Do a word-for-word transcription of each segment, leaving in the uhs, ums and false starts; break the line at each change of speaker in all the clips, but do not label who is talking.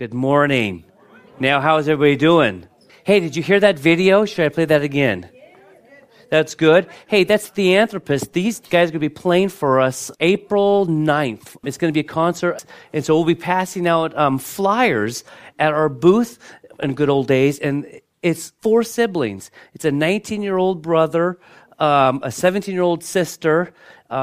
Good morning. Now, how's everybody doing? Hey, did you hear that video? Should I play that again? That's good. Hey, that's Theanthropist. These guys are going to be playing for us April ninth. It's going to be a concert, and so we'll be passing out um, flyers at our booth in good old days, and it's four siblings. It's a nineteen-year-old brother, um, a seventeen-year-old sister,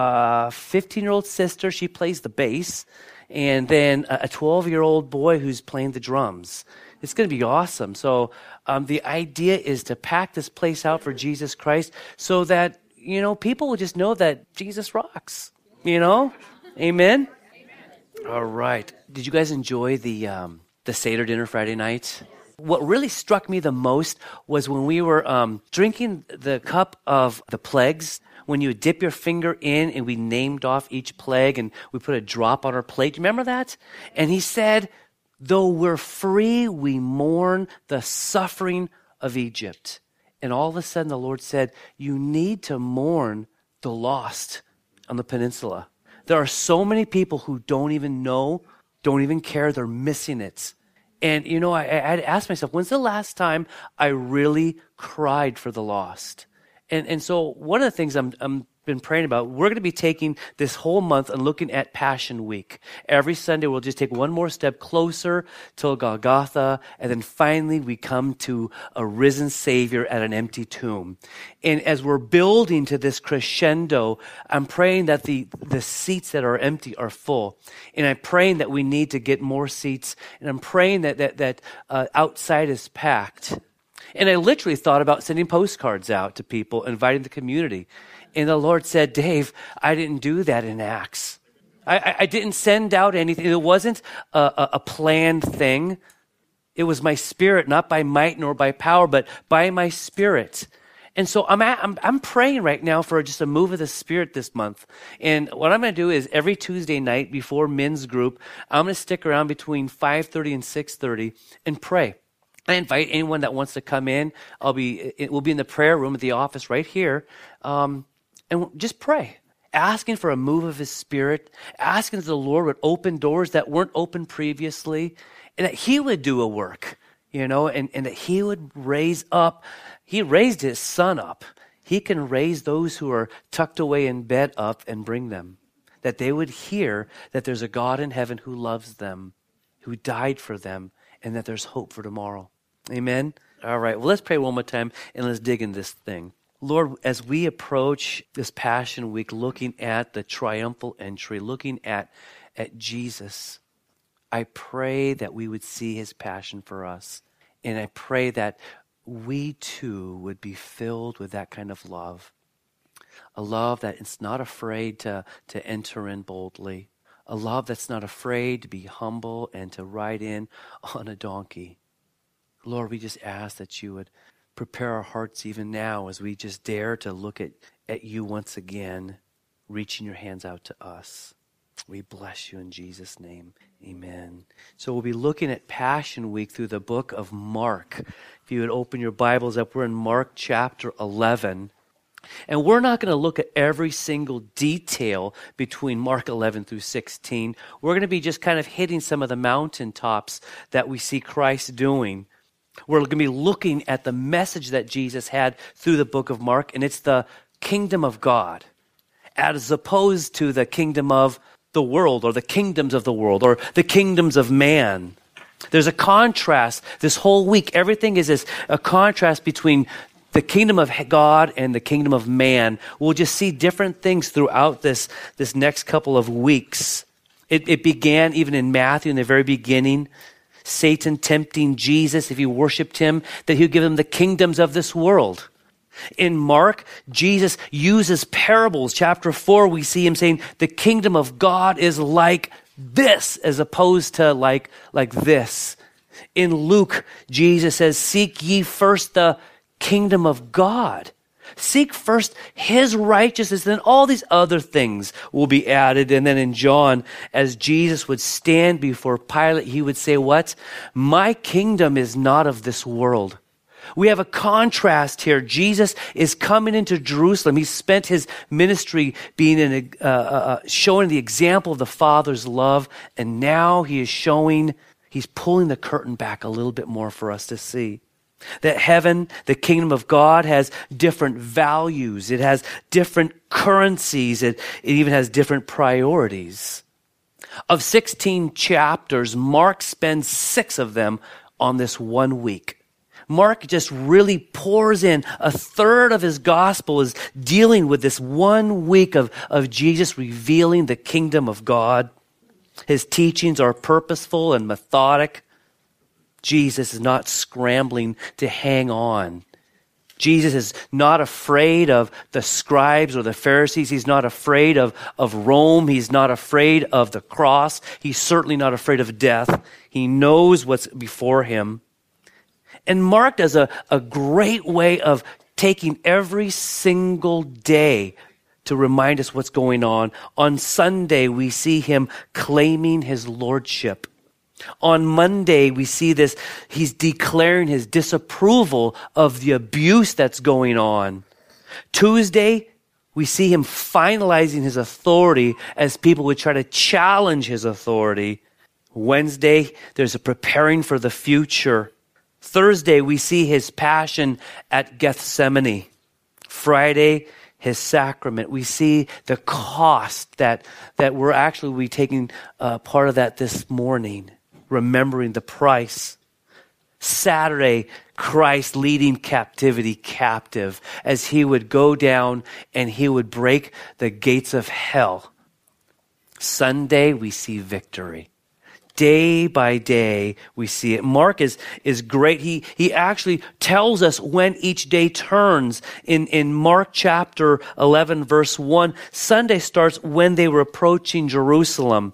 a fifteen-year-old sister. She plays the bass, and then a twelve-year-old boy who's playing the drums. It's going to be awesome. So um, the idea is to pack this place out for Jesus Christ so that, you know, people will just know that Jesus rocks, you know? Amen? Amen. All right. Did you guys enjoy the um, the Seder dinner Friday night? What really struck me the most was when we were um, drinking the cup of the plagues, when you would dip your finger in and we named off each plague and we put a drop on our plate. Do you remember that? And he said, though we're free, we mourn the suffering of Egypt. And all of a sudden the Lord said, you need to mourn the lost on the peninsula. There are so many people who don't even know, don't even care, they're missing it. And, you know, I, I had to ask myself, when's the last time I really cried for the lost? And and so one of the things I'm I'm been praying about, we're going to be taking this whole month and looking at Passion Week. Every Sunday we'll just take one more step closer to Golgotha, and then finally we come to a risen Savior at an empty tomb. And as we're building to this crescendo, I'm praying that the, the seats that are empty are full. And I'm praying that we need to get more seats. And I'm praying that that, that uh, outside is packed. And I literally thought about sending postcards out to people, inviting the community. And the Lord said, Dave, I didn't do that in Acts. I, I, I didn't send out anything. It wasn't a, a, a planned thing. It was my Spirit, not by might nor by power, but by my Spirit. And so I'm, at, I'm I'm praying right now for just a move of the Spirit this month. And what I'm going to do is every Tuesday night before men's group, I'm going to stick around between five thirty and six thirty and pray. I invite anyone that wants to come in. I'll be, it will be in the prayer room at the office right here. Um, and just pray, asking for a move of his Spirit, asking that the Lord would open doors that weren't open previously, and that he would do a work, you know, and, and that he would raise up. He raised his son up. He can raise those who are tucked away in bed up and bring them, that they would hear that there's a God in heaven who loves them, who died for them, and that there's hope for tomorrow. Amen? All right, well, let's pray one more time, and let's dig in this thing. Lord, as we approach this Passion Week, looking at the triumphal entry, looking at, at Jesus, I pray that we would see his passion for us. And I pray that we too would be filled with that kind of love. A love that is not afraid to, to enter in boldly. A love that's not afraid to be humble and to ride in on a donkey. Lord, we just ask that you would prepare our hearts even now as we just dare to look at, at you once again, reaching your hands out to us. We bless you in Jesus' name. Amen. So we'll be looking at Passion Week through the book of Mark. If you would open your Bibles up, we're in Mark chapter eleven. And we're not going to look at every single detail between Mark eleven through sixteen. We're going to be just kind of hitting some of the mountaintops that we see Christ doing. We're going to be looking at the message that Jesus had through the book of Mark, and it's the kingdom of God, as opposed to the kingdom of the world, or the kingdoms of the world, or the kingdoms of man. There's a contrast this whole week. Everything is this, a contrast between the kingdom of God and the kingdom of man. We'll just see different things throughout this, this next couple of weeks. It, it began even in Matthew in the very beginning. Satan tempting Jesus, if he worshiped him, that he would give him the kingdoms of this world. In Mark, Jesus uses parables. Chapter four, we see him saying, the kingdom of God is like this, as opposed to like, like this. In Luke, Jesus says, seek ye first the kingdom of God. Seek first his righteousness, then all these other things will be added. And then in John, as Jesus would stand before Pilate, he would say, what? My kingdom is not of this world. We have a contrast here. Jesus is coming into Jerusalem. He spent his ministry being in a, uh, uh, showing the example of the Father's love, and now he is showing He's pulling the curtain back a little bit more for us to see. That heaven, the kingdom of God, has different values. It has different currencies. It, it even has different priorities. Of sixteen chapters, Mark spends six of them on this one week. Mark just really pours in. A third of his gospel is dealing with this one week of, of Jesus revealing the kingdom of God. His teachings are purposeful and methodic. Jesus is not scrambling to hang on. Jesus is not afraid of the scribes or the Pharisees. He's not afraid of, of Rome. He's not afraid of the cross. He's certainly not afraid of death. He knows what's before him. And Mark does a, a great way of taking every single day to remind us what's going on. On Sunday, we see him claiming his lordship. On Monday, we see this, he's declaring his disapproval of the abuse that's going on. Tuesday, we see him finalizing his authority as people would try to challenge his authority. Wednesday, there's a preparing for the future. Thursday, we see his passion at Gethsemane. Friday, his sacrament. We see the cost that, that we're actually we taking uh, part of that this morning, remembering the price. Saturday, Christ leading captivity captive as he would go down and he would break the gates of hell. Sunday, we see victory. Day by day, we see it. Mark is, is great. He, he actually tells us when each day turns. In, in Mark chapter eleven, verse one, Sunday starts when they were approaching Jerusalem.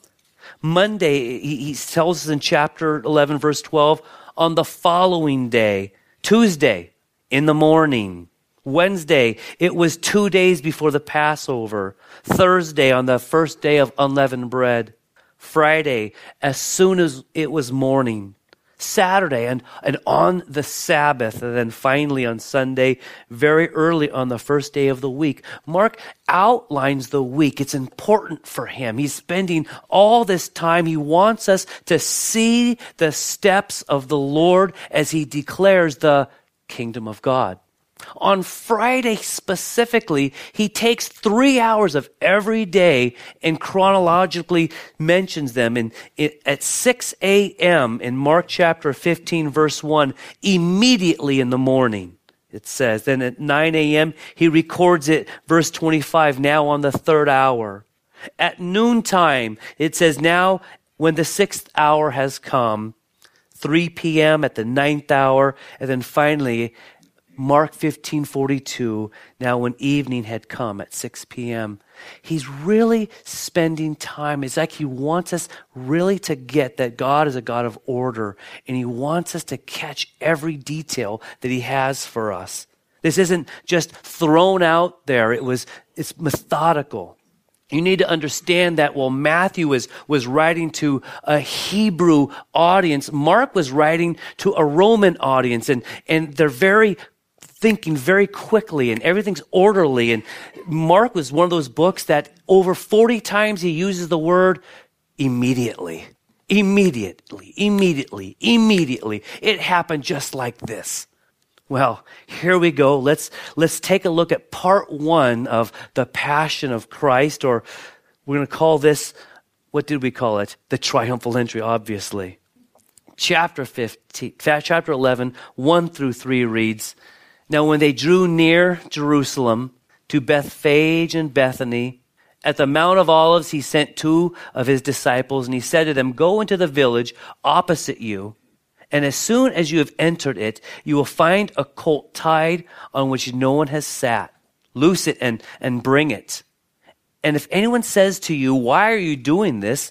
Monday, he, he tells us in chapter eleven, verse twelve, on the following day. Tuesday, in the morning. Wednesday, it was two days before the Passover. Thursday, on the first day of unleavened bread. Friday, as soon as it was morning. Saturday, and, and on the Sabbath. And then finally on Sunday, very early on the first day of the week. Mark outlines the week. It's important for him. He's spending all this time. He wants us to see the steps of the Lord as he declares the kingdom of God. On Friday specifically, he takes three hours of every day and chronologically mentions them. In, in, at six a.m. in Mark chapter fifteen, verse one, immediately in the morning, it says. Then at nine a.m., he records it, verse twenty-five, now on the third hour. At noontime, it says, now when the sixth hour has come, three p.m. at the ninth hour, and then finally, Mark fifteen forty-two, now when evening had come at six p.m. He's really spending time. It's like he wants us really to get that God is a God of order, and he wants us to catch every detail that he has for us. This isn't just thrown out there. It was, it's methodical. You need to understand that while Matthew was, was writing to a Hebrew audience, Mark was writing to a Roman audience, and, and they're very thinking very quickly and everything's orderly. And Mark was one of those books that over forty times he uses the word immediately, immediately, immediately, immediately. It happened just like this. Well, here we go. Let's, let's take a look at part one of the Passion of Christ, or we're going to call this, what did we call it? The triumphal entry, obviously. Chapter fifteen, chapter eleven, one through three reads, now when they drew near Jerusalem to Bethphage and Bethany, at the Mount of Olives, he sent two of his disciples, and he said to them, go into the village opposite you, and as soon as you have entered it, you will find a colt tied on which no one has sat. Loose it and, and bring it. And if anyone says to you, why are you doing this?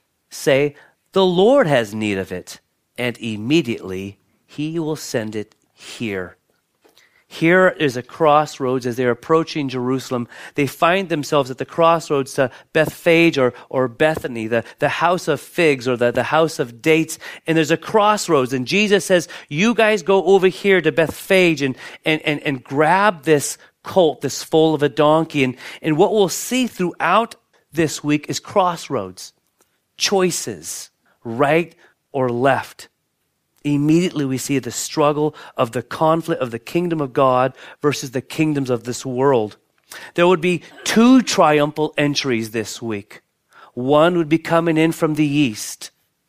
Say, the Lord has need of it, and immediately he will send it here. Here is a crossroads as they're approaching Jerusalem. They find themselves at the crossroads to Bethphage or, or Bethany, the, the house of figs or the, the house of dates. And there's a crossroads. And Jesus says, you guys go over here to Bethphage and, and, and, and grab this colt, this foal of a donkey. And, and what we'll see throughout this week is crossroads, choices, right or left. Immediately we see the struggle of the conflict of the kingdom of God versus the kingdoms of this world. There would be two triumphal entries this week. One would be coming in from the east.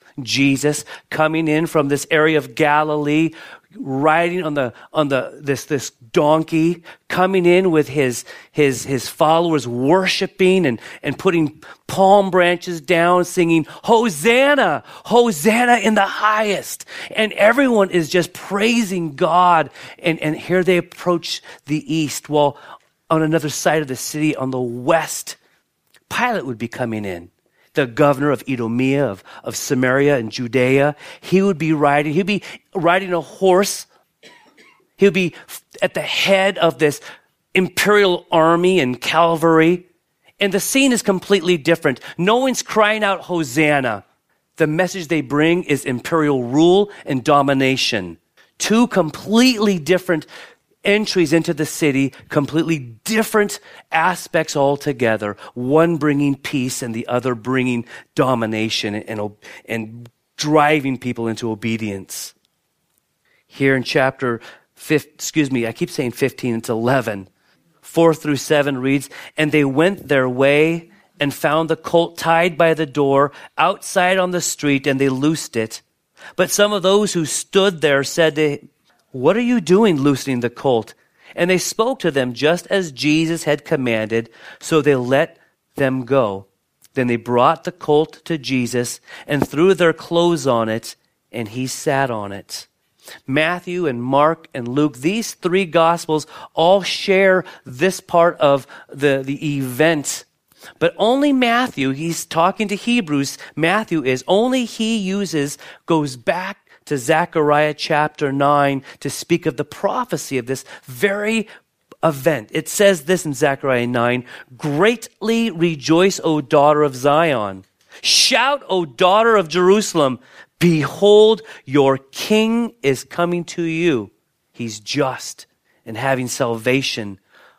Jesus coming in from this area of Galilee, riding on the on the this this donkey, coming in with his his his followers worshiping and and putting palm branches down, singing Hosanna, Hosanna in the highest, and everyone is just praising God. And and here they approach the east. Well, on another side of the city, on the west, Pilate would be coming in. The governor of Idumea, of, of Samaria and Judea. He would be riding, he'd be riding a horse. He would be at the head of this imperial army and cavalry. And the scene is completely different. No one's crying out, Hosanna. The message they bring is imperial rule and domination. Two completely different entries into the city, completely different aspects altogether, one bringing peace and the other bringing domination and, and driving people into obedience. Here in chapter fifteen, excuse me, I keep saying fifteen, it's eleven. Four through seven reads, and they went their way and found the colt tied by the door outside on the street, and they loosed it. But some of those who stood there said to him, what are you doing loosening the colt? And they spoke to them just as Jesus had commanded, so they let them go. Then they brought the colt to Jesus and threw their clothes on it, and he sat on it. Matthew and Mark and Luke, these three gospels all share this part of the, the event. But only Matthew, he's talking to Hebrews, Matthew is, only he uses, goes back to Zechariah chapter nine to speak of the prophecy of this very event. It says this in Zechariah nine, greatly rejoice, O daughter of Zion. Shout, O daughter of Jerusalem. Behold, your king is coming to you. He's just and having salvation,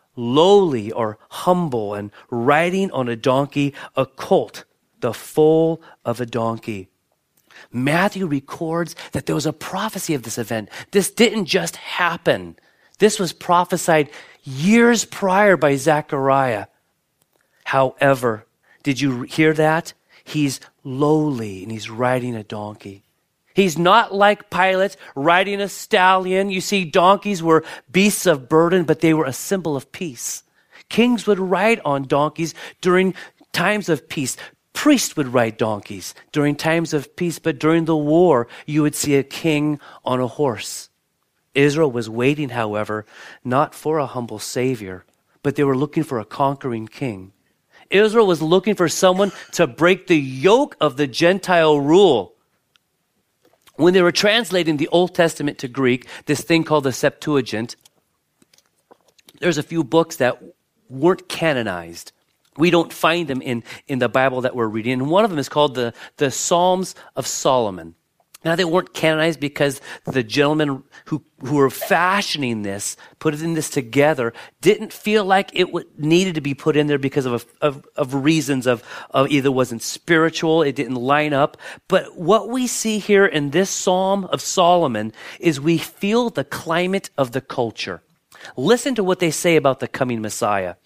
lowly or humble and riding on a donkey, a colt, the foal of a donkey. Matthew records that there was a prophecy of this event. This didn't just happen. This was prophesied years prior by Zechariah. However, did you hear that? He's lowly and he's riding a donkey. He's not like Pilate riding a stallion. You see, donkeys were beasts of burden, but they were a symbol of peace. Kings would ride on donkeys during times of peace. Priests would ride donkeys during times of peace, but during the war, you would see a king on a horse. Israel was waiting, however, not for a humble savior, but they were looking for a conquering king. Israel was looking for someone to break the yoke of the Gentile rule. When they were translating the Old Testament to Greek, this thing called the Septuagint, there's a few books that weren't canonized. We don't find them in, in the Bible that we're reading. And one of them is called the, the Psalms of Solomon. Now, they weren't canonized because the gentlemen who, who were fashioning this, putting this together, didn't feel like it w- needed to be put in there because of, a, of, of reasons of, of either wasn't spiritual, it didn't line up. But what we see here in this Psalm of Solomon is we feel the climate of the culture. Listen to what they say about the coming Messiah.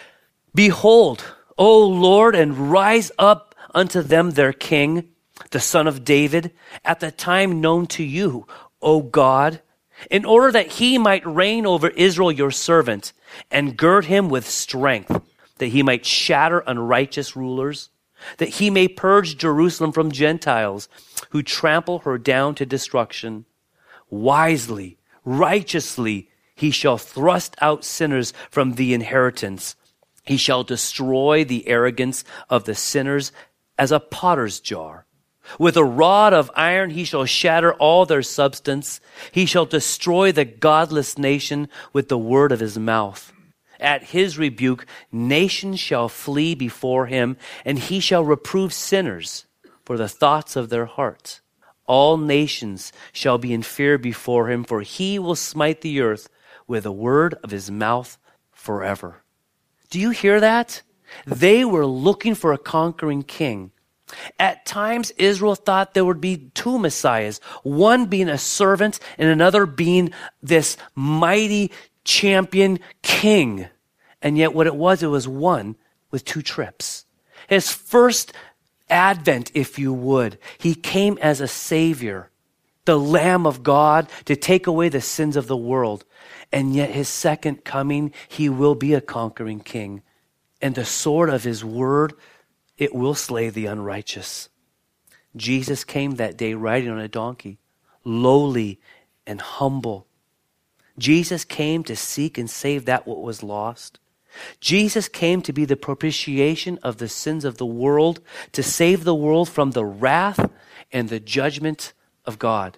Behold, O Lord, and rise up unto them their king, the son of David, at the time known to you, O God, in order that he might reign over Israel your servant, and gird him with strength, that he might shatter unrighteous rulers, that he may purge Jerusalem from Gentiles, who trample her down to destruction. Wisely, righteously, he shall thrust out sinners from the inheritance. He shall destroy the arrogance of the sinners as a potter's jar. With a rod of iron he shall shatter all their substance. He shall destroy the godless nation with the word of his mouth. At his rebuke nations shall flee before him, and he shall reprove sinners for the thoughts of their hearts. All nations shall be in fear before him, for he will smite the earth with the word of his mouth forever. Do you hear that? They were looking for a conquering king. At times, Israel thought there would be two Messiahs, one being a servant and another being this mighty champion king. And yet what it was, it was one with two trips. His first advent, if you would, he came as a savior, the Lamb of God to take away the sins of the world. And yet his second coming, he will be a conquering king. And the sword of his word, it will slay the unrighteous. Jesus came that day riding on a donkey, lowly and humble. Jesus came to seek and save that what was lost. Jesus came to be the propitiation of the sins of the world, to save the world from the wrath and the judgment of God.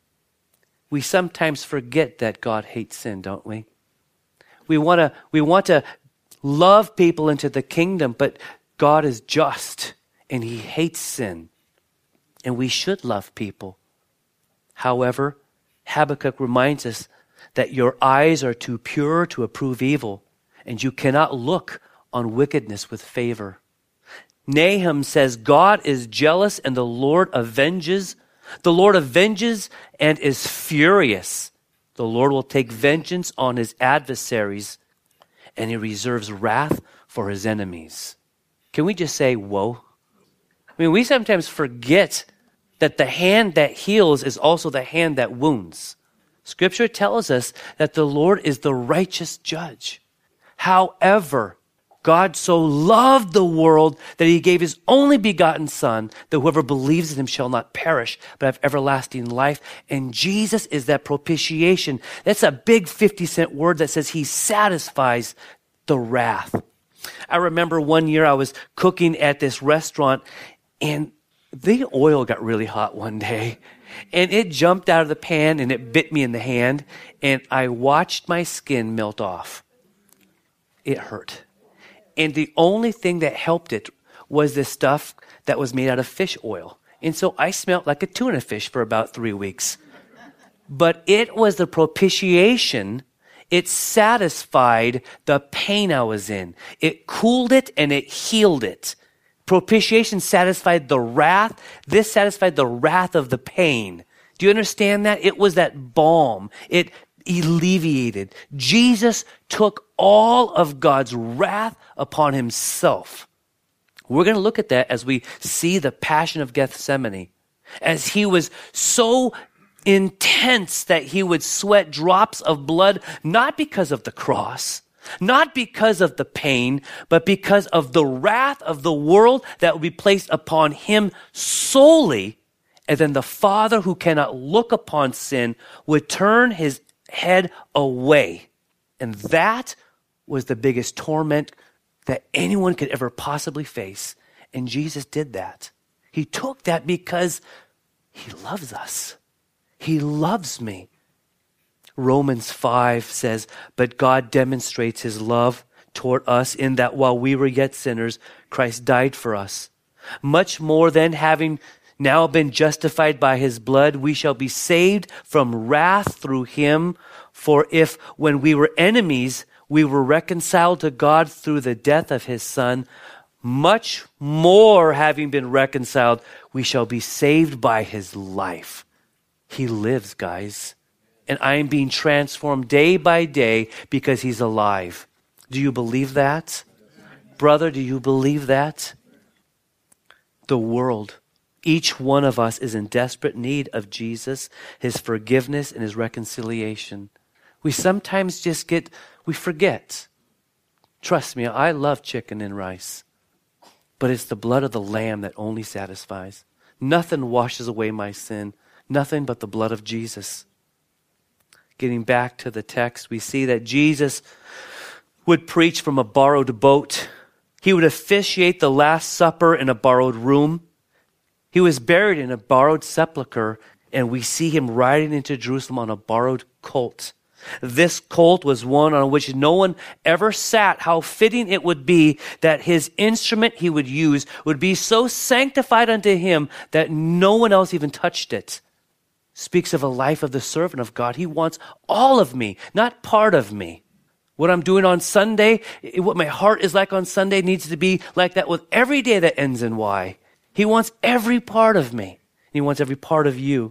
We sometimes forget that God hates sin, don't we? We want to we want to love people into the kingdom, but God is just and he hates sin. And we should love people. However, Habakkuk reminds us that your eyes are too pure to approve evil, and you cannot look on wickedness with favor. Nahum says, God is jealous and the Lord avenges. The Lord avenges and is furious. The Lord will take vengeance on his adversaries, and he reserves wrath for his enemies. Can we just say, whoa? I mean, we sometimes forget that the hand that heals is also the hand that wounds. Scripture tells us that the Lord is the righteous judge. However, God so loved the world that he gave his only begotten Son, that whoever believes in him shall not perish, but have everlasting life. And Jesus is that propitiation. That's a big fifty cent word that says he satisfies the wrath. I remember one year I was cooking at this restaurant, and the oil got really hot one day. And it jumped out of the pan and it bit me in the hand, and I watched my skin melt off. It hurt. And the only thing that helped it was this stuff that was made out of fish oil. And so I smelled like a tuna fish for about three weeks. But it was the propitiation. It satisfied the pain I was in. It cooled it and it healed it. Propitiation satisfied the wrath. This satisfied the wrath of the pain. Do you understand that? It was that balm. It alleviated. Jesus took all of God's wrath upon himself. We're going to look at that as we see the Passion of Gethsemane. As he was so intense that he would sweat drops of blood, not because of the cross, not because of the pain, but because of the wrath of the world that would be placed upon him solely. And then the Father, who cannot look upon sin, would turn his head away. And that was the biggest torment that anyone could ever possibly face. And Jesus did that. He took that because he loves us. He loves me. Romans five says, but God demonstrates his love toward us in that while we were yet sinners, Christ died for us. Much more than having now been justified by his blood, we shall be saved from wrath through him. For if when we were enemies, we were reconciled to God through the death of his Son, much more having been reconciled, we shall be saved by his life. He lives, guys. And I am being transformed day by day because he's alive. Do you believe that? Brother, do you believe that? The world, each one of us is in desperate need of Jesus, his forgiveness, and his reconciliation. We sometimes just get, we forget. Trust me, I love chicken and rice. But it's the blood of the Lamb that only satisfies. Nothing washes away my sin. Nothing but the blood of Jesus. Getting back to the text, we see that Jesus would preach from a borrowed boat. He would officiate the Last Supper in a borrowed room. He was buried in a borrowed sepulcher, and we see him riding into Jerusalem on a borrowed colt. This colt was one on which no one ever sat. How fitting it would be that his instrument he would use would be so sanctified unto him that no one else even touched it. Speaks of a life of the servant of God. He wants all of me, not part of me. What I'm doing on Sunday, what my heart is like on Sunday needs to be like that with every day that ends in Y. He wants every part of me. He wants every part of you.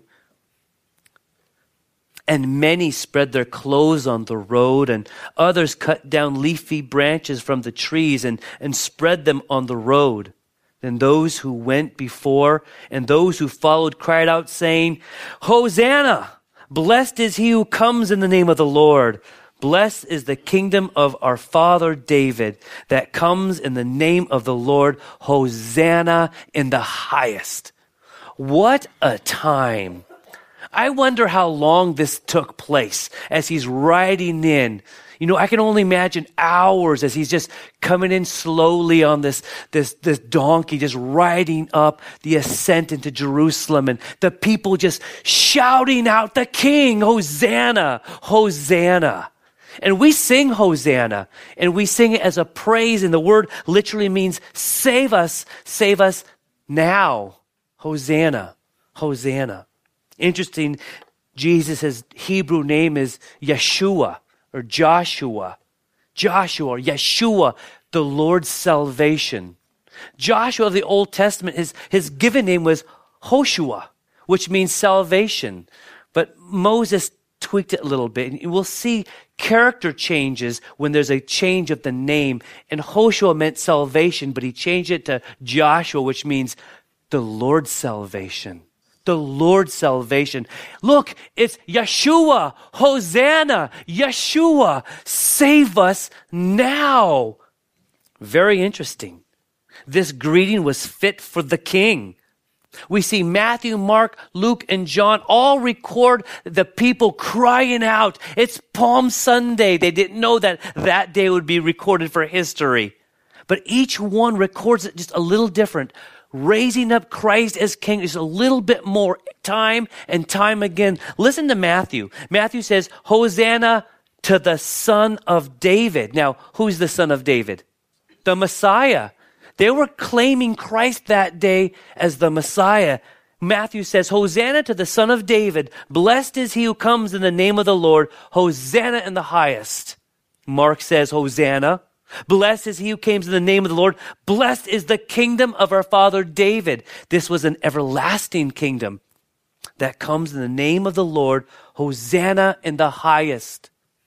And many spread their clothes on the road, and others cut down leafy branches from the trees and, and spread them on the road. Then those who went before and those who followed cried out, saying, Hosanna! Blessed is he who comes in the name of the Lord. Blessed is the kingdom of our father David that comes in the name of the Lord. Hosanna in the highest. What a time. I wonder how long this took place as he's riding in. You know, I can only imagine hours as he's just coming in slowly on this, this, this donkey, just riding up the ascent into Jerusalem, and the people just shouting out, the King, Hosanna, Hosanna. And we sing Hosanna, and we sing it as a praise, and the word literally means save us, save us now. Hosanna, Hosanna. Interesting, Jesus' Hebrew name is Yeshua or Joshua. Joshua or Yeshua, the Lord's salvation. Joshua of the Old Testament, his, his given name was Hoshua, which means salvation. But Moses tweaked it a little bit. And we'll see character changes when there's a change of the name. And Hoshua meant salvation, but he changed it to Joshua, which means the Lord's salvation. The Lord's salvation. Look, it's Yeshua, Hosanna, Yeshua, save us now. Very interesting. This greeting was fit for the King. We see Matthew, Mark, Luke, and John all record the people crying out. It's Palm Sunday. They didn't know that that day would be recorded for history. But each one records it just a little different. Raising up Christ as King is a little bit more time and time again. Listen to Matthew. Matthew says, Hosanna to the Son of David. Now, who's the Son of David? The Messiah. They were claiming Christ that day as the Messiah. Matthew says, Hosanna to the Son of David. Blessed is he who comes in the name of the Lord. Hosanna in the highest. Mark says, Hosanna. Blessed is he who comes in the name of the Lord. Blessed is the kingdom of our father David. This was an everlasting kingdom that comes in the name of the Lord. Hosanna in the highest.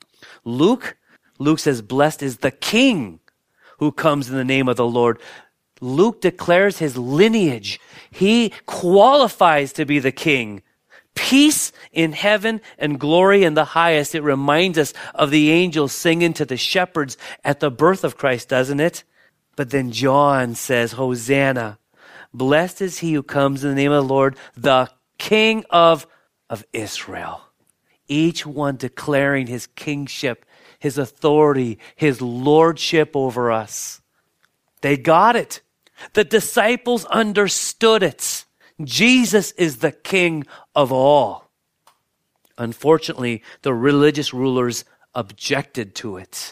Luke, Luke says, blessed is the King who comes in the name of the Lord. Luke declares his lineage. He qualifies to be the King. Peace in heaven and glory in the highest. It reminds us of the angels singing to the shepherds at the birth of Christ, doesn't it? But then John says, Hosanna. Blessed is he who comes in the name of the Lord, the King of, of Israel. Each one declaring his kingship, his authority, his lordship over us. They got it. The disciples understood it. Jesus is the King of all. Unfortunately, the religious rulers objected to it.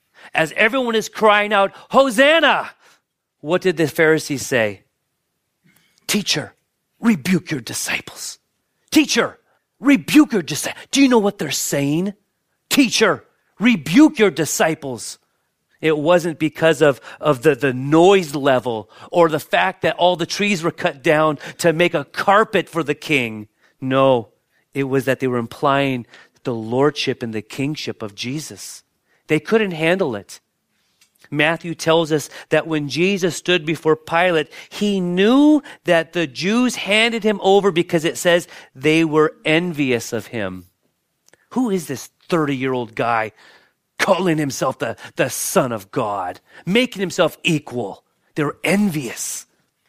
As everyone is crying out, Hosanna! What did the Pharisees say? Teacher, rebuke your disciples. Teacher, rebuke your disciples. Do you know what they're saying? Teacher, rebuke your disciples. It wasn't because of, of the, the noise level or the fact that all the trees were cut down to make a carpet for the king. No, it was that they were implying the lordship and the kingship of Jesus. They couldn't handle it. Matthew tells us that when Jesus stood before Pilate, he knew that the Jews handed him over because it says they were envious of him. Who is this thirty-year-old guy calling himself the, the Son of God, making himself equal? They're envious.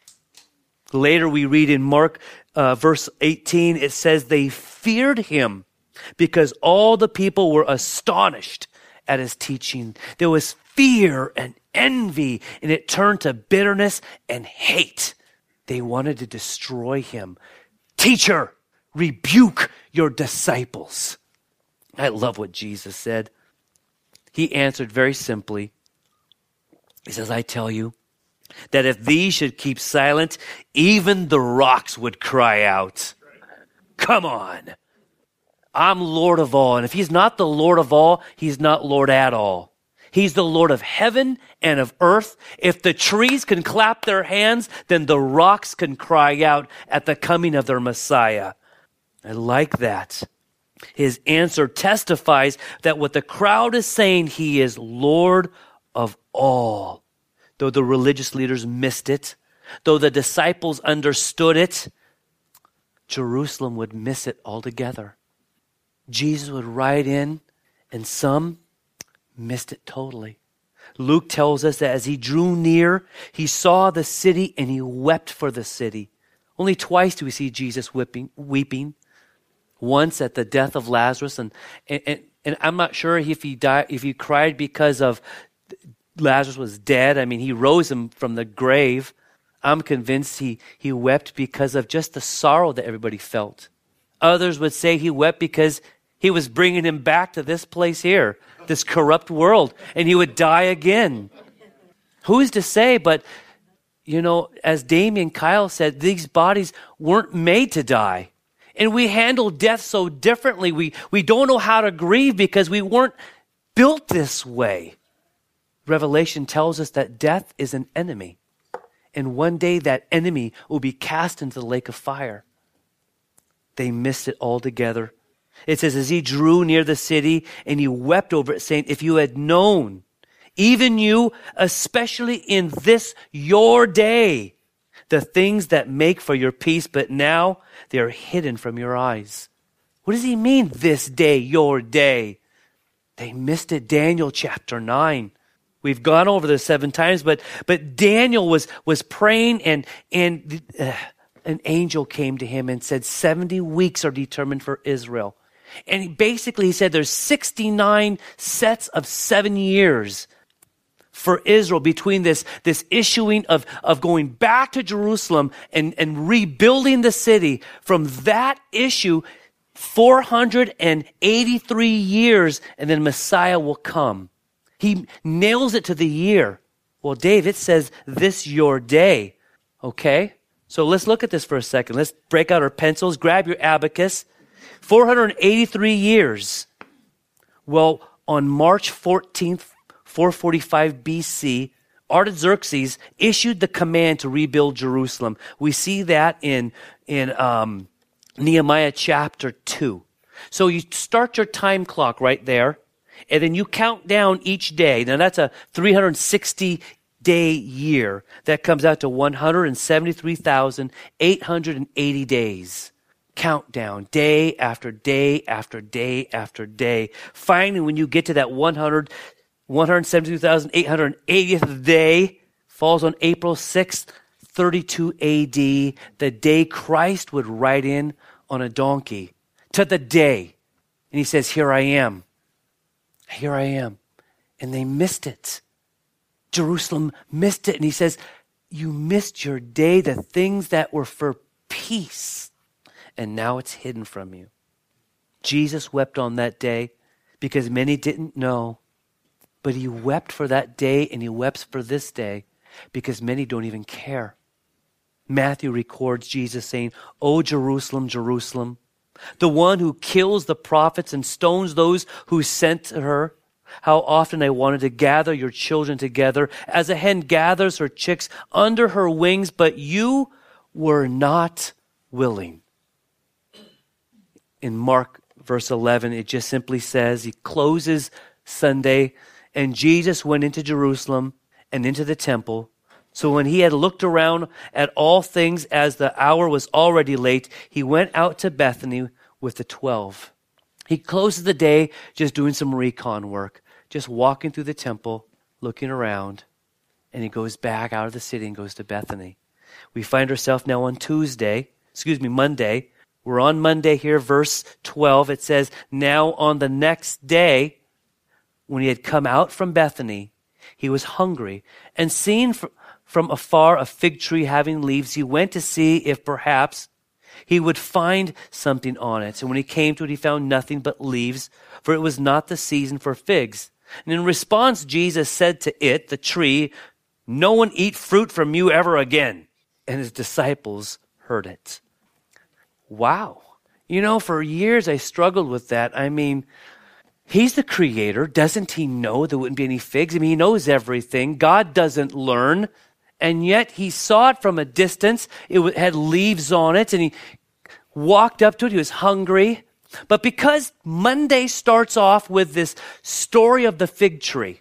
Later we read in Mark uh, verse eighteen, it says they feared him because all the people were astonished at his teaching. There was fear and envy, and it turned to bitterness and hate. They wanted to destroy him. Teacher, rebuke your disciples. I love what Jesus said. He answered very simply. He says, I tell you that if these should keep silent, even the rocks would cry out. Come on. I'm Lord of all. And if he's not the Lord of all, he's not Lord at all. He's the Lord of heaven and of earth. If the trees can clap their hands, then the rocks can cry out at the coming of their Messiah. I like that. His answer testifies that what the crowd is saying, he is Lord of all. Though the religious leaders missed it, though the disciples understood it, Jerusalem would miss it altogether. Jesus would ride in, and some missed it totally. Luke tells us that as he drew near, he saw the city and he wept for the city. Only twice do we see Jesus weeping. weeping. Once at the death of Lazarus, and, and, and I'm not sure if he died, if he cried because of Lazarus was dead. I mean, he rose him from the grave. I'm convinced he, he wept because of just the sorrow that everybody felt. Others would say he wept because he was bringing him back to this place here, this corrupt world, and he would die again. Who's to say? But, you know, as Damien Kyle said, these bodies weren't made to die. And we handle death so differently. We, we don't know how to grieve because we weren't built this way. Revelation tells us that death is an enemy. And one day that enemy will be cast into the lake of fire. They missed it altogether. It says, as he drew near the city and he wept over it, saying, if you had known, even you, especially in this your day, the things that make for your peace, but now they are hidden from your eyes. What does he mean, this day, your day? They missed it. Daniel chapter nine. We've gone over this seven times, but but Daniel was was praying, and and uh, an angel came to him and said, seventy weeks are determined for Israel. And he basically he said there's sixty-nine sets of seven years for Israel between this, this issuing of, of going back to Jerusalem and, and rebuilding the city. From that issue, four hundred eighty-three years, and then Messiah will come. He nails it to the year. Well, Dave, it says this your day. Okay? So let's look at this for a second. Let's break out our pencils, grab your abacus. four hundred eighty-three years. Well, on March fourteenth, four forty-five B C, Artaxerxes issued the command to rebuild Jerusalem. We see that in, in um, Nehemiah chapter two. So you start your time clock right there, and then you count down each day. Now that's a three hundred sixty day year. That comes out to one hundred seventy-three thousand eight hundred eighty days. Countdown, day after day after day after day. Finally, when you get to that one hundred, one hundred seventy-two thousand eight hundred eightieth day, falls on April sixth, thirty-two A D, the day Christ would ride in on a donkey, to the day. And he says, here I am. Here I am. And they missed it. Jerusalem missed it. And he says, you missed your day, the things that were for peace. And now it's hidden from you. Jesus wept on that day because many didn't know. But he wept for that day, and he wept for this day because many don't even care. Matthew records Jesus saying, O Jerusalem, Jerusalem, the one who kills the prophets and stones those who sent her. How often I wanted to gather your children together as a hen gathers her chicks under her wings, but you were not willing. In Mark verse eleven, it just simply says, he closes Sunday, and Jesus went into Jerusalem and into the temple. So when he had looked around at all things as the hour was already late, he went out to Bethany with the twelve. He closes the day just doing some recon work, just walking through the temple, looking around, and he goes back out of the city and goes to Bethany. We find ourselves now on Tuesday, excuse me, Monday. We're on Monday here, verse twelve. It says, now on the next day, when he had come out from Bethany, he was hungry, and seeing fr- from afar a fig tree having leaves, he went to see if perhaps he would find something on it. And when he came to it, he found nothing but leaves, for it was not the season for figs. And in response, Jesus said to it, the tree, no one eat fruit from you ever again. And his disciples heard it. Wow. You know, for years I struggled with that. I mean, He's the creator. Doesn't he know there wouldn't be any figs? I mean, he knows everything. God doesn't learn. And yet he saw it from a distance. It had leaves on it, and he walked up to it. He was hungry. But because Monday starts off with this story of the fig tree,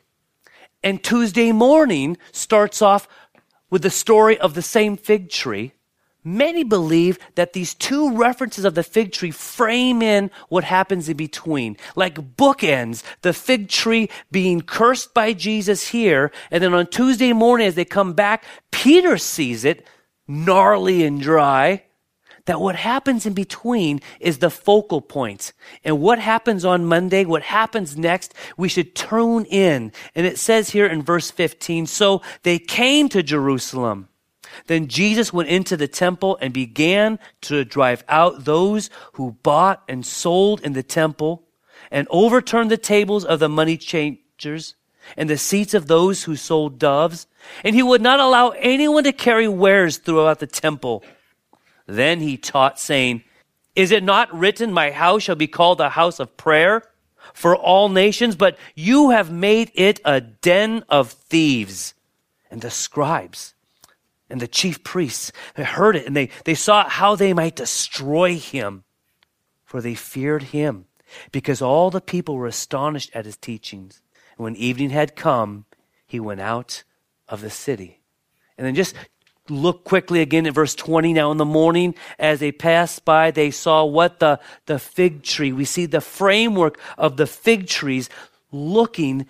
and Tuesday morning starts off with the story of the same fig tree, many believe that these two references of the fig tree frame in what happens in between, like bookends, the fig tree being cursed by Jesus here, and then on Tuesday morning as they come back, Peter sees it gnarly and dry, that what happens in between is the focal point. And what happens on Monday, what happens next, we should tune in. And it says here in verse fifteen, so they came to Jerusalem. Then Jesus went into the temple and began to drive out those who bought and sold in the temple, and overturned the tables of the money changers and the seats of those who sold doves. And he would not allow anyone to carry wares throughout the temple. Then he taught, saying, is it not written, my house shall be called a house of prayer for all nations? But you have made it a den of thieves. And the scribes and the chief priests heard it, and they, they saw how they might destroy him. For they feared him, because all the people were astonished at his teachings. And when evening had come, he went out of the city. And then just look quickly again at verse twenty. Now in the morning, as they passed by, they saw what? The, the fig tree. We see the framework of the fig trees looking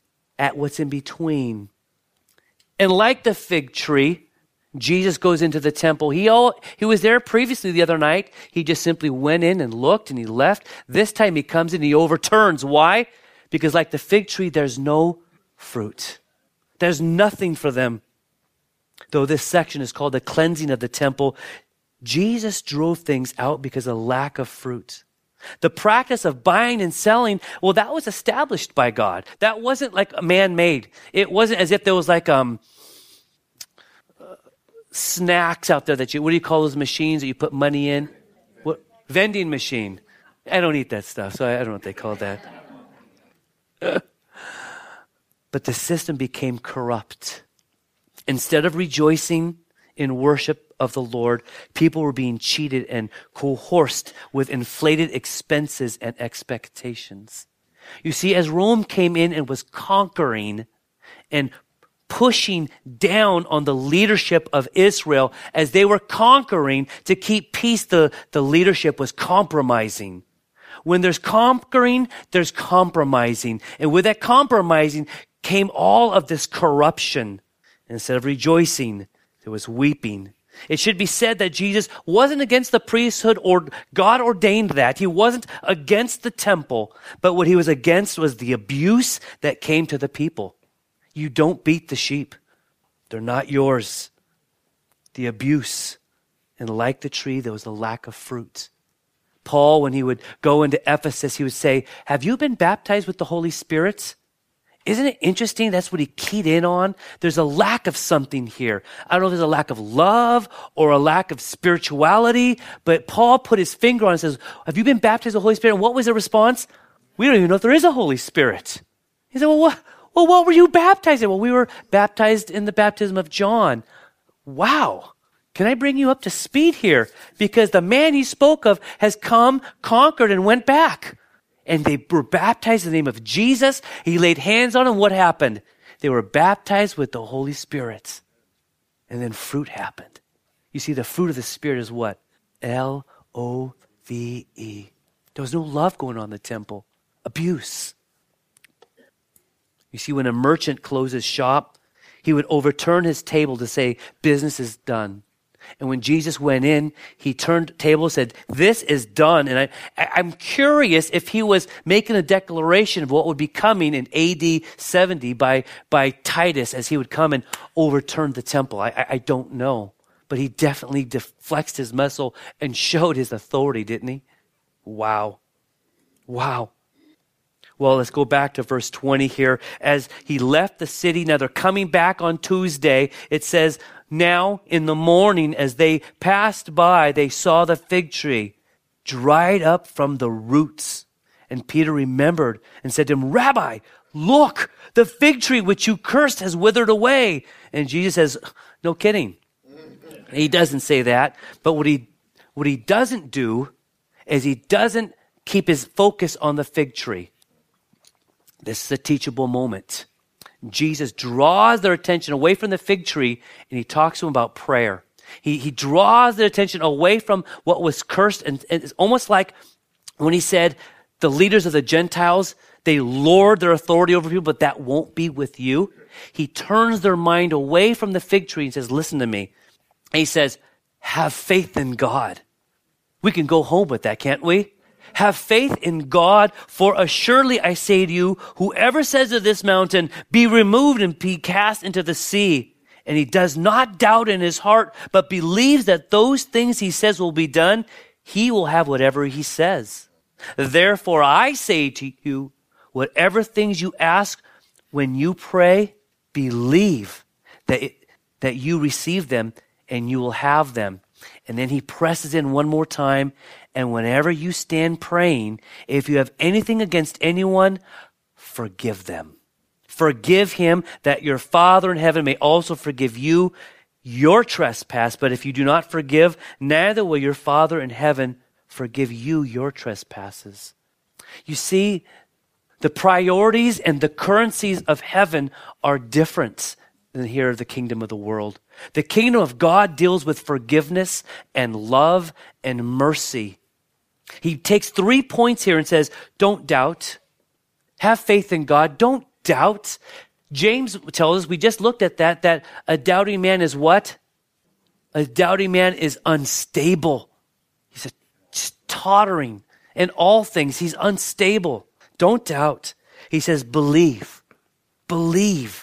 at what's in between. And like the fig tree, Jesus goes into the temple. He all, he was there previously the other night. He just simply went in and looked and he left. This time he comes in and he overturns. Why? Because like the fig tree, there's no fruit. There's nothing for them. Though this section is called the cleansing of the temple, Jesus drove things out because of lack of fruit. The practice of buying and selling, well, that was established by God. That wasn't like man-made. It wasn't as if there was like um. snacks out there that you, what do you call those machines that you put money in? What? Vending machine. I don't eat that stuff, so I, I don't know what they call that. But the system became corrupt. Instead of rejoicing in worship of the Lord, people were being cheated and coerced with inflated expenses and expectations. You see, as Rome came in and was conquering and pushing down on the leadership of Israel as they were conquering to keep peace, the, the leadership was compromising. When there's conquering, there's compromising. And with that compromising came all of this corruption. Instead of rejoicing, there was weeping. It should be said that Jesus wasn't against the priesthood, or God ordained that. He wasn't against the temple, but what he was against was the abuse that came to the people. You don't beat the sheep. They're not yours. The abuse. And like the tree, there was a lack of fruit. Paul, when he would go into Ephesus, he would say, have you been baptized with the Holy Spirit? Isn't it interesting? That's what he keyed in on. There's a lack of something here. I don't know if there's a lack of love or a lack of spirituality, but Paul put his finger on it and says, have you been baptized with the Holy Spirit? And what was the response? We don't even know if there is a Holy Spirit. He said, well, what? Well, what were you baptized in? Well, we were baptized in the baptism of John. Wow. Can I bring you up to speed here? Because the man he spoke of has come, conquered, and went back. And they were baptized in the name of Jesus. He laid hands on them. What happened? They were baptized with the Holy Spirit. And then fruit happened. You see, the fruit of the Spirit is what? L O V E. There was no love going on in the temple. Abuse. You see, when a merchant closes shop, he would overturn his table to say, business is done. And when Jesus went in, he turned tables, said, this is done. And I, I'm curious if he was making a declaration of what would be coming in A D seventy by, by Titus as he would come and overturn the temple. I, I, I don't know. But he definitely flexed his muscle and showed his authority, didn't he? Wow. Wow. Well, let's go back to verse twenty here. As he left the city, now they're coming back on Tuesday. It says, now in the morning as they passed by, they saw the fig tree dried up from the roots. And Peter remembered and said to him, Rabbi, look, the fig tree which you cursed has withered away. And Jesus says, no kidding. He doesn't say that. But what he, what he doesn't do is he doesn't keep his focus on the fig tree. This is a teachable moment. Jesus draws their attention away from the fig tree and he talks to them about prayer. He, he draws their attention away from what was cursed. And, and it's almost like when he said, the leaders of the Gentiles, they lord their authority over people, but that won't be with you. He turns their mind away from the fig tree and says, listen to me. And he says, have faith in God. We can go home with that, can't we? Have faith in God, for assuredly I say to you, whoever says to this mountain, be removed and be cast into the sea, and he does not doubt in his heart, but believes that those things he says will be done, he will have whatever he says. Therefore, I say to you, whatever things you ask when you pray, believe that, it, that you receive them and you will have them. And then he presses in one more time. And whenever you stand praying, if you have anything against anyone, forgive them. Forgive him that your Father in heaven may also forgive you your trespass. But if you do not forgive, neither will your Father in heaven forgive you your trespasses. You see, the priorities and the currencies of heaven are different than here the kingdom of the world. The kingdom of God deals with forgiveness and love and mercy. He takes three points here and says, don't doubt. Have faith in God. Don't doubt. James tells us, we just looked at that, that a doubting man is what? A doubting man is unstable. He's a tottering in all things. He's unstable. Don't doubt. He says, believe. Believe.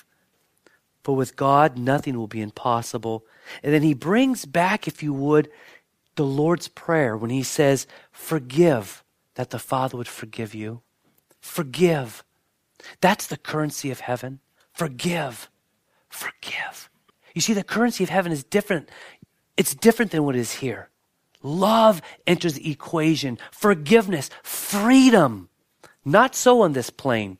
For with God, nothing will be impossible. And then he brings back, if you would, the Lord's Prayer when he says, forgive, that the Father would forgive you. Forgive. That's the currency of heaven. Forgive. Forgive. You see, the currency of heaven is different. It's different than what is here. Love enters the equation. Forgiveness, freedom. Not so on this plane.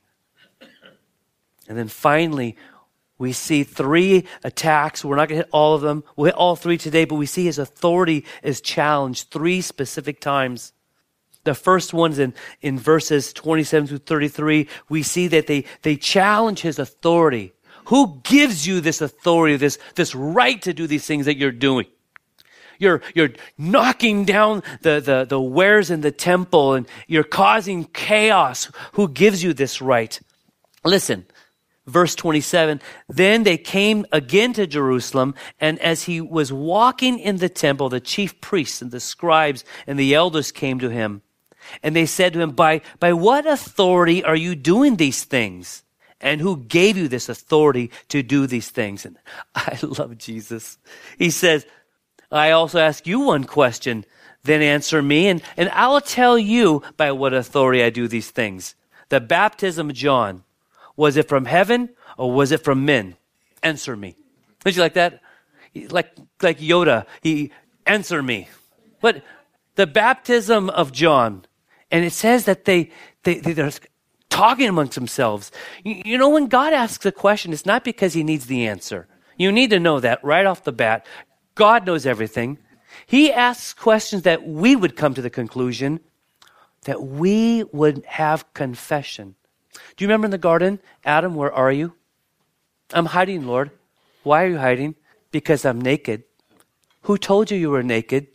And then finally, we see three attacks. We're not going to hit all of them. We'll hit all three today, but we see his authority is challenged three specific times. The first one is in, in verses twenty-seven through thirty-three. We see that they, they challenge his authority. Who gives you this authority, this, this right to do these things that you're doing? You're, you're knocking down the, the, the wares in the temple and you're causing chaos. Who gives you this right? Listen, verse twenty-seven, then they came again to Jerusalem, and as he was walking in the temple, the chief priests and the scribes and the elders came to him. And they said to him, by, by what authority are you doing these things? And who gave you this authority to do these things? And I love Jesus. He says, I also ask you one question, then answer me, and, and I'll tell you by what authority I do these things. The baptism of John, was it from heaven or was it from men? Answer me. Did you like that? Like, like Yoda, he, answer me. But the baptism of John, and it says that they, they, they're talking amongst themselves. You, you know, when God asks a question, it's not because he needs the answer. You need to know that right off the bat. God knows everything. He asks questions that we would come to the conclusion that we would have confession. Do you remember in the garden, Adam, where are you? I'm hiding, Lord. Why are you hiding? Because I'm naked. Who told you you were naked?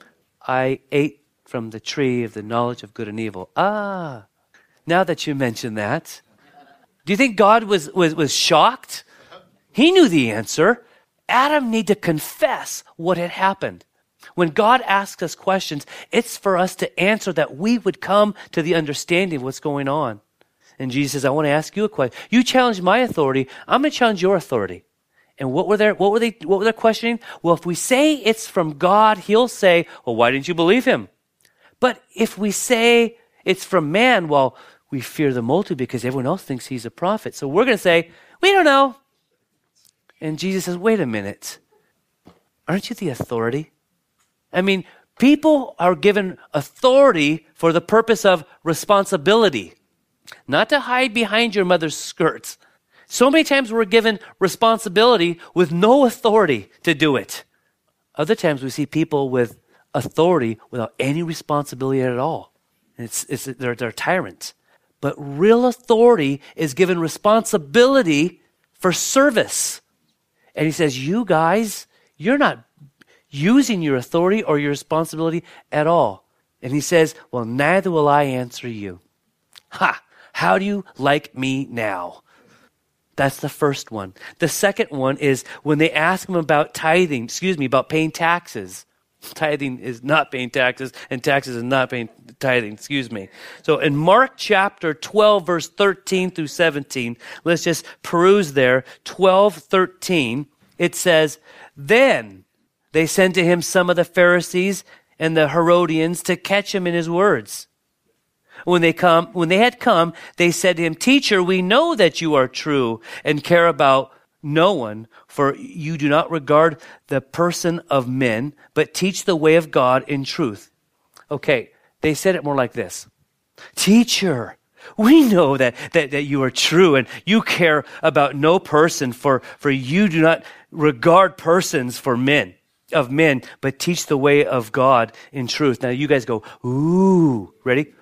I ate from the tree of the knowledge of good and evil. Ah, now that you mention that, do you think God was, was, was shocked? He knew the answer. Adam needed to confess what had happened. When God asks us questions, it's for us to answer that we would come to the understanding of what's going on. And Jesus says, I want to ask you a question. You challenge my authority. I'm going to challenge your authority. And what were they, what were they, what were they questioning? Well, if we say it's from God, he'll say, well, why didn't you believe him? But if we say it's from man, well, we fear the multitude because everyone else thinks he's a prophet. So we're going to say, we don't know. And Jesus says, wait a minute. Aren't you the authority? I mean, People are given authority for the purpose of responsibility, not to hide behind your mother's skirts. So many times we're given responsibility with no authority to do it. Other times we see people with authority without any responsibility at all. It's, it's, they're, they're tyrants. But real authority is given responsibility for service. And he says, you guys, you're not using your authority or your responsibility at all. And he says, well, neither will I answer you. Ha! How do you like me now? That's the first one. The second one is when they ask him about tithing, excuse me, about paying taxes. Tithing is not paying taxes, and taxes is not paying tithing, excuse me. So in Mark chapter twelve, verse thirteen through seventeen, let's just peruse there, twelve, thirteen, it says, then they sent to him some of the Pharisees and the Herodians to catch him in his words. When they come, when they had come, they said to him, Teacher, we know that you are true and care about no one, for you do not regard the person of men, but teach the way of God in truth. Okay, they said it more like this. Teacher, we know that, that, that you are true and you care about no person, for, for you do not regard persons for men, of men, but teach the way of God in truth. Now you guys go, ooh, ready?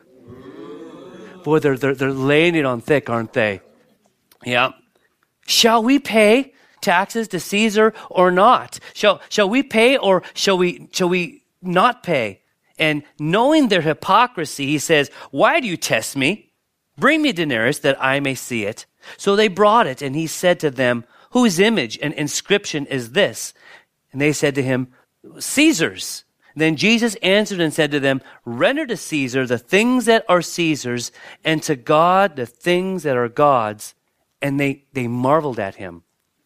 Boy, they're, they're, they're laying it on thick, aren't they? Yeah. Shall we pay taxes to Caesar or not? Shall, shall we pay or shall we, shall we not pay? And knowing their hypocrisy, he says, why do you test me? Bring me a denarius that I may see it. So they brought it, and he said to them, whose image and inscription is this? And they said to him, Caesar's. Then Jesus answered and said to them, render to Caesar the things that are Caesar's, and to God the things that are God's. And they, they marveled at him.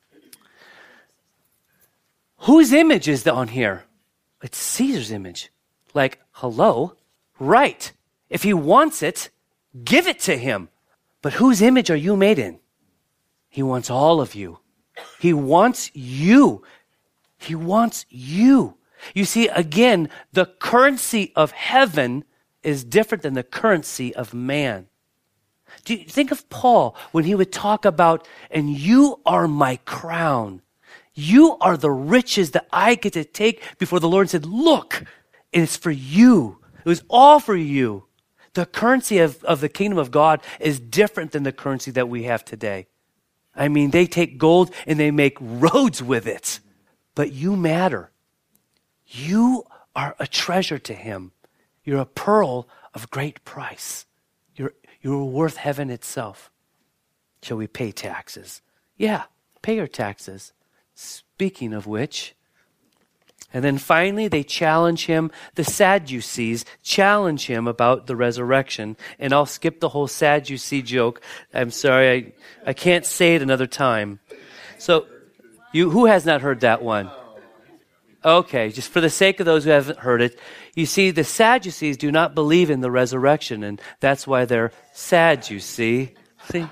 Whose image is on here? It's Caesar's image. Like, hello? Right. If he wants it, give it to him. But whose image are you made in? He wants all of you. He wants you. He wants you. You see, again, the currency of heaven is different than the currency of man. Do you think of Paul when he would talk about, and you are my crown. You are the riches that I get to take before the Lord, and said, look, it's for you. It was all for you. The currency of, of the kingdom of God is different than the currency that we have today. I mean, they take gold and they make roads with it. But you matter. You are a treasure to him. You're a pearl of great price. You're, you're worth heaven itself. Shall we pay taxes? Yeah, pay your taxes. Speaking of which, and then finally they challenge him. The Sadducees challenge him about the resurrection. And I'll skip the whole Sadducee joke. I'm sorry, I, I can't say it another time. So, you who has not heard that one? Okay, just for the sake of those who haven't heard it, you see, the Sadducees do not believe in the resurrection, and that's why they're sad, you see. See?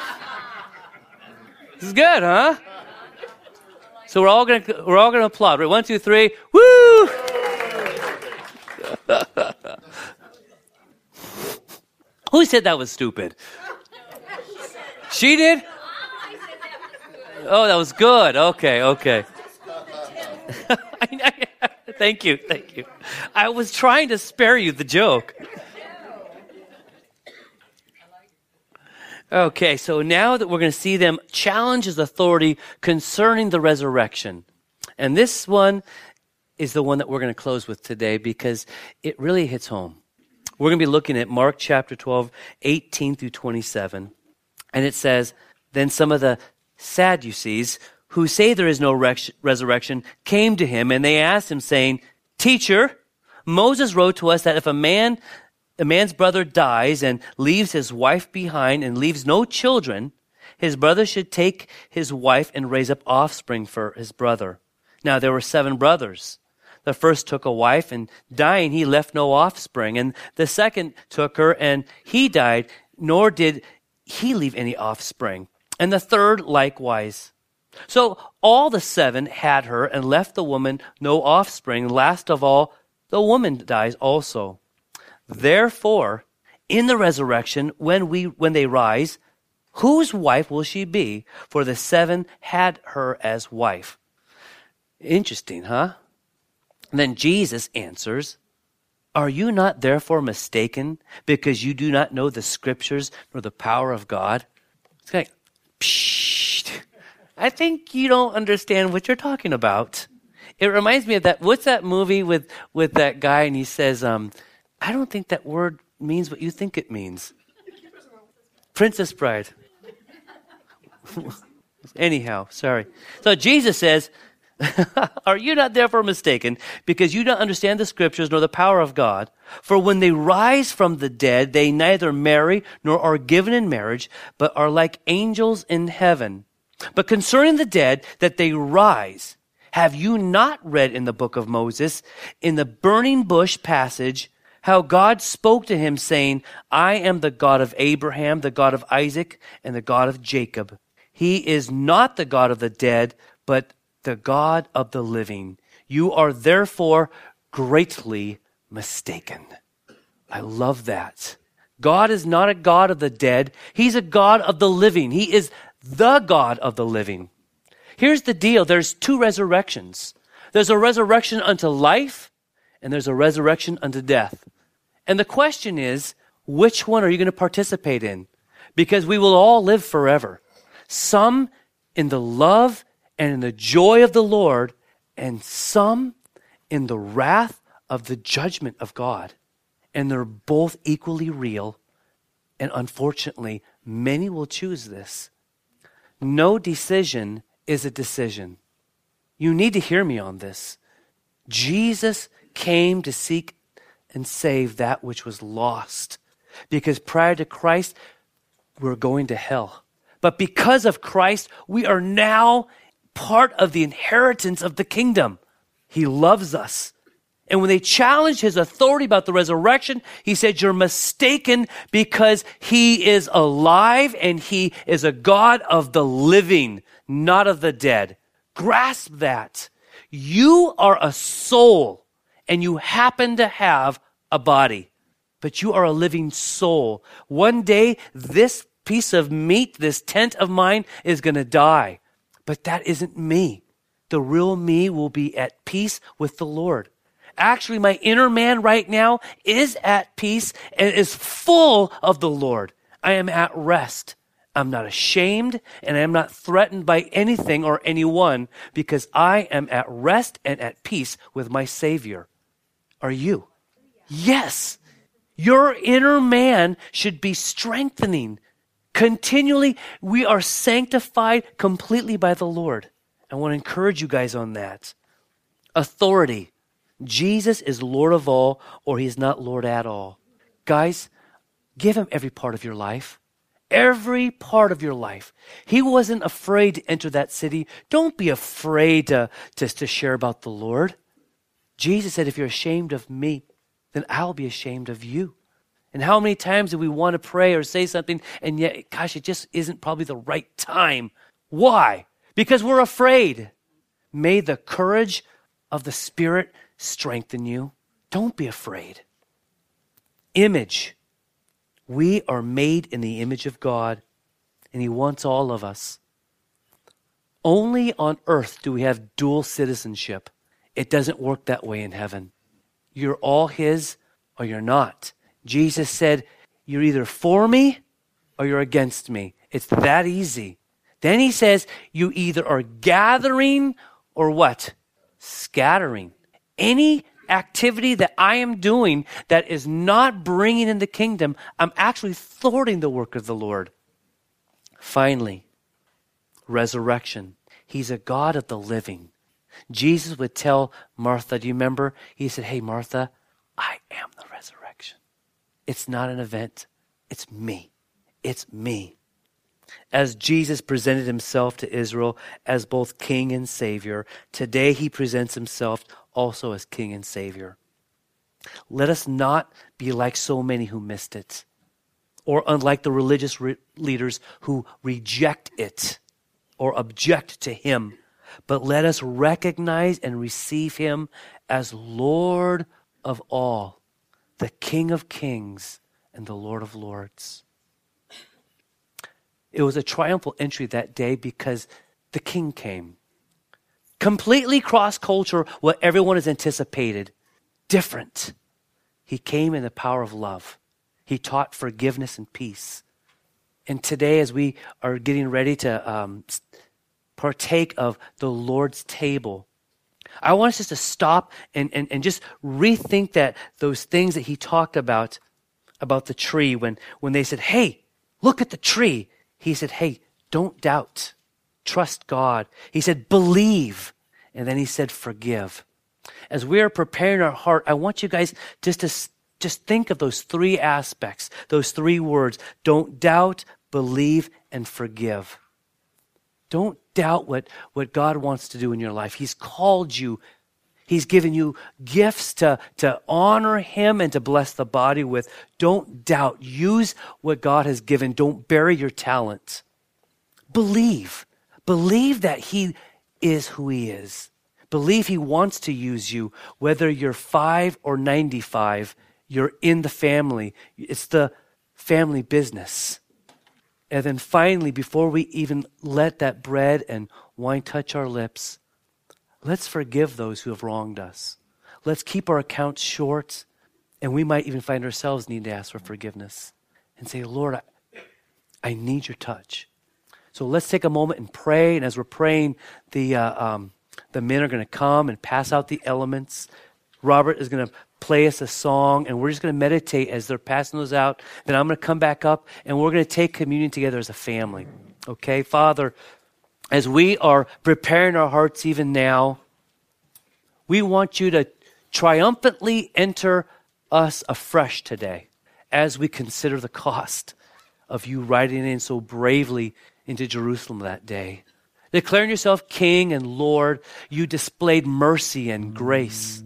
This is good, huh? So we're all gonna we're all gonna applaud. Right, one, two, three, woo! Who said that was stupid? She did? Oh, that was good. Okay, okay. Thank you, thank you. I was trying to spare you the joke. Okay, so now that we're going to see them challenge his authority concerning the resurrection. And this one is the one that we're going to close with today because it really hits home. We're going to be looking at Mark chapter twelve, eighteen through twenty-seven. And it says, then some of the Sadducees, who say there is no res- resurrection, came to him, and they asked him, saying, Teacher, Moses wrote to us that if a man, a man's brother dies and leaves his wife behind and leaves no children, his brother should take his wife and raise up offspring for his brother. Now there were seven brothers. The first took a wife, and dying he left no offspring. And the second took her, and he died, nor did he leave any offspring. And the third likewise. So all the seven had her and left the woman no offspring. Last of all, the woman dies also. Therefore, in the resurrection, when we when they rise, whose wife will she be? For the seven had her as wife. Interesting, huh? And then Jesus answers, are you not therefore mistaken because you do not know the scriptures nor the power of God? It's like, psh, I think you don't understand what you're talking about. It reminds me of that, what's that movie with, with that guy and he says, um, I don't think that word means what you think it means. Princess Bride. Anyhow, sorry. So Jesus says, are you not therefore mistaken because you don't understand the scriptures nor the power of God? For when they rise from the dead, they neither marry nor are given in marriage, but are like angels in heaven. But concerning the dead, that they rise, have you not read in the book of Moses, in the burning bush passage, how God spoke to him saying, I am the God of Abraham, the God of Isaac, and the God of Jacob. He is not the God of the dead, but the God of the living. You are therefore greatly mistaken. I love that. God is not a God of the dead. He's a God of the living. He is the God of the living. Here's the deal. There's two resurrections. There's a resurrection unto life, and there's a resurrection unto death. And the question is, which one are you going to participate in? Because we will all live forever. Some in the love and in the joy of the Lord, and some in the wrath of the judgment of God. And they're both equally real. And unfortunately, many will choose this. No decision is a decision. You need to hear me on this. Jesus came to seek and save that which was lost. Because prior to Christ, we're going to hell. But because of Christ, we are now part of the inheritance of the kingdom. He loves us. And when they challenged his authority about the resurrection, he said, you're mistaken because he is alive and he is a God of the living, not of the dead. Grasp that. You are a soul and you happen to have a body, but you are a living soul. One day, this piece of meat, this tent of mine is going to die. But that isn't me. The real me will be at peace with the Lord. Actually, my inner man right now is at peace and is full of the Lord. I am at rest. I'm not ashamed and I am not threatened by anything or anyone because I am at rest and at peace with my Savior. Are you? Yes. Your inner man should be strengthening. Continually, we are sanctified completely by the Lord. I want to encourage you guys on that. Authority. Jesus is Lord of all, or he's not Lord at all. Guys, give him every part of your life. Every part of your life. He wasn't afraid to enter that city. Don't be afraid to, to, to share about the Lord. Jesus said, if you're ashamed of me, then I'll be ashamed of you. And how many times do we want to pray or say something, and yet, gosh, it just isn't probably the right time. Why? Because we're afraid. May the courage of the Spirit strengthen you. Don't be afraid. Image. We are made in the image of God, and he wants all of us. Only on earth do we have dual citizenship. It doesn't work that way in heaven. You're all his or you're not. Jesus said, you're either for me or you're against me. It's that easy. Then he says, you either are gathering or what? Scattering. Any activity that I am doing that is not bringing in the kingdom, I'm actually thwarting the work of the Lord. Finally, resurrection. He's a God of the living. Jesus would tell Martha, do you remember? He said, hey, Martha, I am the resurrection. It's not an event. It's me. It's me. As Jesus presented himself to Israel as both king and savior, today he presents himself also as king and savior. Let us not be like so many who missed it, or unlike the religious re- leaders who reject it or object to him, but let us recognize and receive him as Lord of all, the King of Kings and the Lord of Lords. It was a triumphal entry that day because the King came. Completely cross-culture, what everyone has anticipated. Different. He came in the power of love. He taught forgiveness and peace. And today, as we are getting ready to um, partake of the Lord's table, I want us just to stop and, and, and just rethink that those things that he talked about, about the tree. When, when they said, hey, look at the tree. He said, hey, don't doubt. Trust God. He said, believe. And then he said, forgive. As we are preparing our heart, I want you guys just to just think of those three aspects, those three words. Don't doubt, believe, and forgive. Don't doubt what, what God wants to do in your life. He's called you. He's given you gifts to, to honor him and to bless the body with. Don't doubt. Use what God has given. Don't bury your talent. Believe. Believe that he is who he is. Believe he wants to use you, whether you're five or ninety-five, you're in the family. It's the family business. And then finally, before we even let that bread and wine touch our lips, let's forgive those who have wronged us. Let's keep our accounts short, and we might even find ourselves needing to ask for forgiveness and say, Lord, I, I need your touch. So let's take a moment and pray. And as we're praying, the uh, um, the men are going to come and pass out the elements. Robert is going to play us a song, and we're just going to meditate as they're passing those out. Then I'm going to come back up, and we're going to take communion together as a family. Okay, Father, as we are preparing our hearts even now, we want you to triumphantly enter us afresh today as we consider the cost of you riding in so bravely into Jerusalem that day. Declaring yourself King and Lord, you displayed mercy and grace.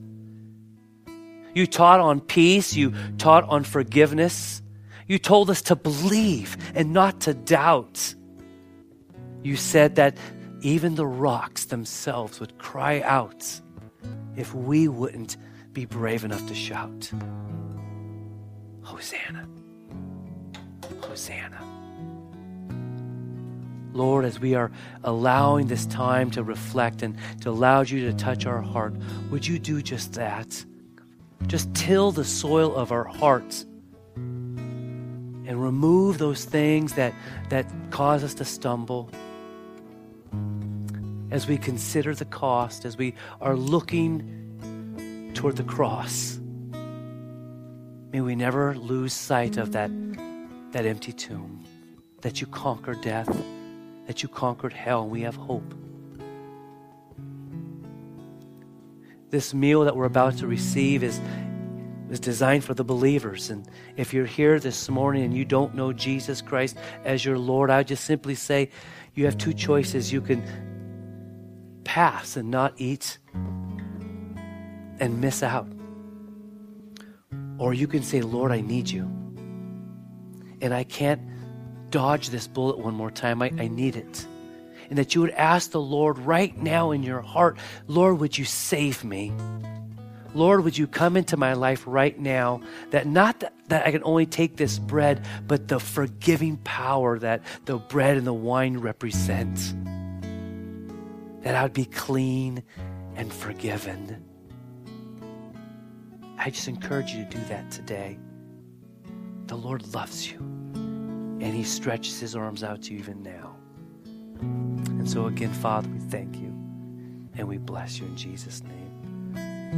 You taught on peace. You taught on forgiveness. You told us to believe and not to doubt. You said that even the rocks themselves would cry out if we wouldn't be brave enough to shout, Hosanna, Hosanna. Lord, as we are allowing this time to reflect and to allow you to touch our heart, would you do just that? Just till the soil of our hearts and remove those things that, that cause us to stumble. As we consider the cost, as we are looking toward the cross, may we never lose sight of that, that empty tomb, that you conquered death, that you conquered hell, and we have hope. This meal that we're about to receive is, is designed for the believers. And if you're here this morning and you don't know Jesus Christ as your Lord, I would just simply say you have two choices. You can pass and not eat and miss out. Or you can say, Lord, I need you. And I can't dodge this bullet one more time. I, I need it. And that you would ask the Lord right now in your heart, Lord, would you save me? Lord, would you come into my life right now? That not that, that I can only take this bread, but the forgiving power that the bread and the wine represent. That I would be clean and forgiven. I just encourage you to do that today. The Lord loves you. And he stretches his arms out to you even now. And so again, Father, we thank you. And we bless you in Jesus' name.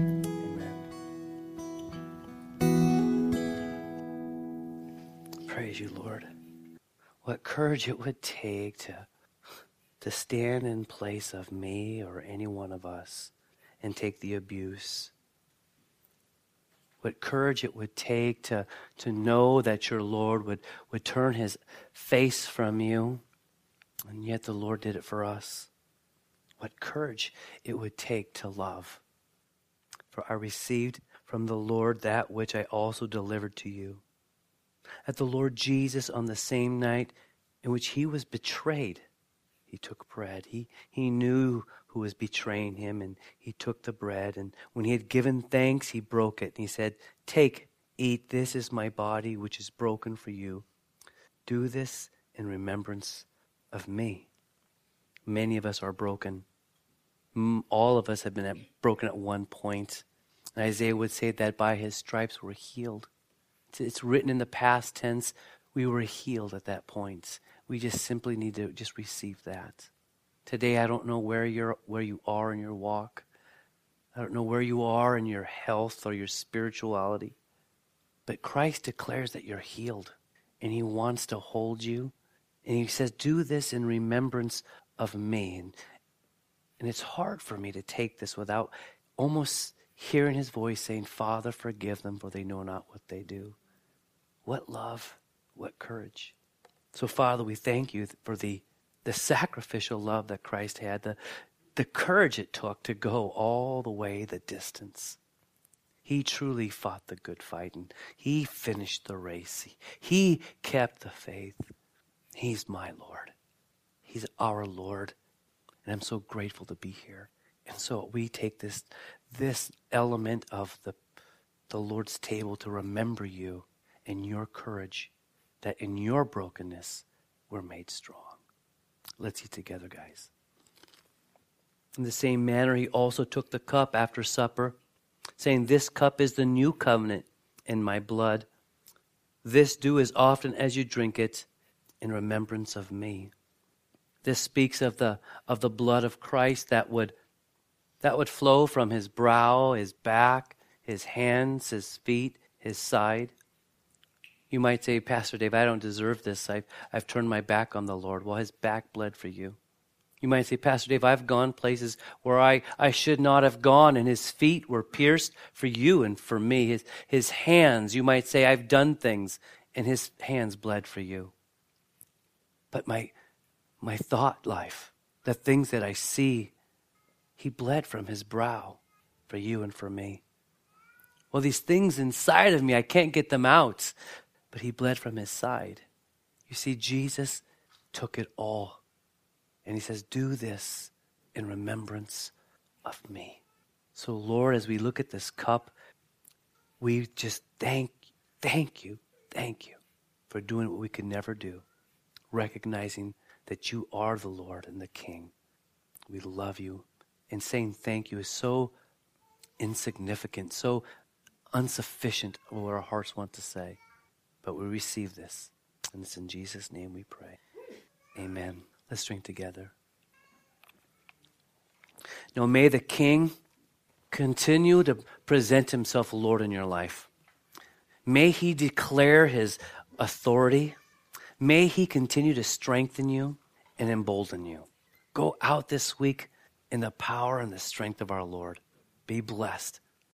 Amen. Praise you, Lord. What courage it would take to, to stand in place of me or any one of us and take the abuse. What courage it would take to, to know that your Lord would, would turn his face from you, and yet the Lord did it for us. What courage it would take to love. For I received from the Lord that which I also delivered to you. That the Lord Jesus, on the same night in which he was betrayed, he took bread. He, he knew who was betraying him, and he took the bread. And when he had given thanks, he broke it. And he said, take, eat, this is my body, which is broken for you. Do this in remembrance of me. Many of us are broken. All of us have been at, broken at one point. And Isaiah would say that by his stripes we're healed. It's, it's written in the past tense. We were healed at that point. We just simply need to just receive that. Today, I don't know where you're, where you are in your walk. I don't know where you are in your health or your spirituality. But Christ declares that you're healed. And he wants to hold you. And he says, do this in remembrance of me. And, and it's hard for me to take this without almost hearing his voice saying, Father, forgive them, for they know not what they do. What love, what courage. So, Father, we thank you for the, the sacrificial love that Christ had, the, the courage it took to go all the way the distance. He truly fought the good fight, and he finished the race. He, he kept the faith. He's my Lord. He's our Lord. And I'm so grateful to be here. And so we take this, this element of the, the Lord's table to remember you and your courage, that in your brokenness we're made strong. Let's eat together, guys. In the same manner, he also took the cup after supper, saying, this cup is the new covenant in my blood. This do as often as you drink it in remembrance of me. This speaks of the of the blood of Christ that would that would flow from his brow, his back, his hands, his feet, his side. You might say, Pastor Dave, I don't deserve this. I've, I've turned my back on the Lord. Well, his back bled for you. You might say, Pastor Dave, I've gone places where I, I should not have gone, and his feet were pierced for you and for me. His, his hands, you might say, I've done things, and his hands bled for you. But my, my thought life, the things that I see, he bled from his brow for you and for me. Well, these things inside of me, I can't get them out. But he bled from his side. You see, Jesus took it all. And he says, do this in remembrance of me. So, Lord, as we look at this cup, we just thank, thank you, thank you for doing what we could never do. Recognizing that you are the Lord and the King. We love you. And saying thank you is so insignificant, so insufficient of what our hearts want to say. But we receive this. And it's in Jesus' name we pray. Amen. Let's drink together. Now may the King continue to present himself Lord in your life. May he declare his authority. May he continue to strengthen you and embolden you. Go out this week in the power and the strength of our Lord. Be blessed.